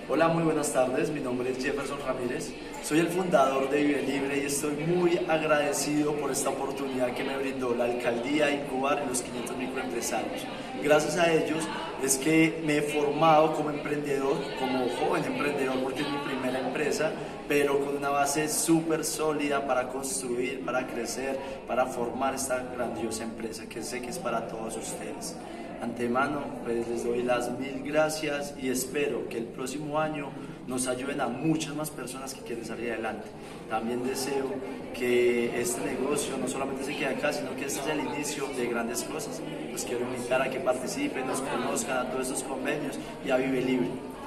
Hola, muy buenas tardes. Mi nombre es Jefferson Ramírez. Soy el fundador de Vive Libre y estoy muy agradecido por esta oportunidad que me brindó la alcaldía de Incubar y los 500 microempresarios. Gracias a ellos es que me he formado como emprendedor, como joven emprendedor, porque es mi primera empresa, pero con una base súper sólida para construir, para crecer, para formar esta grandiosa empresa que sé que es para todos ustedes. Antemano, pues les doy las mil gracias y espero que el próximo año nos ayuden a muchas más personas que quieren salir adelante. También deseo que este negocio no solamente se quede acá, sino que este es el inicio de grandes cosas. Los quiero invitar a que participen, nos conozcan a todos estos convenios y a Vive Libre.